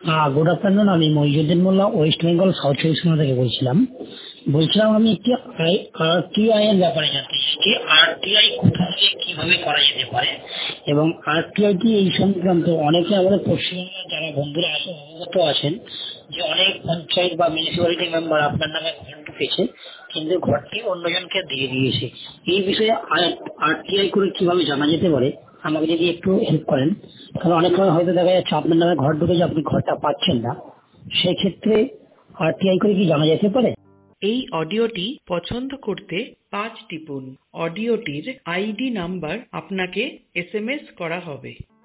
Good afternoon. আমি Mohijuddin Molla, West Bengal South চব্বিশ পরগনা থেকে বলছিলাম আমি একটি আরটিআই এর ব্যাপারে জানতে চাইছি। আরটিআই কোথা থেকে কিভাবে করা যেতে পারে এবং আরটিআই কি এই সংক্রান্ত অনেকে আমাদের পশ্চিমবঙ্গের যারা বন্ধুরা আছে অবগত আছেন যে অনেক পঞ্চায়েত বা মিউনিসিপ্যালিটি মেম্বার আপনার নামে ঘর ঢুকেছে, কিন্তু ঘরটি অন্যজনকে দিয়ে দিয়েছে। এই বিষয়ে আরটিআই করে কিভাবে জানা যেতে পারে আমাকে যদি একটু হেল্প করেন। কারণ অনেক সময় হয়তো দেখা যাচ্ছে আপনার নামে ঘর ঢুকেছে, আপনি ঘরটা পাচ্ছেন না, সেক্ষেত্রে আরটিআই করে কি জানা যেতে পারে? এই অডিওটি পছন্দ করতে 5 টিপুন। অডিওটির আইডি নাম্বার আপনাকে এসএমএস করা হবে।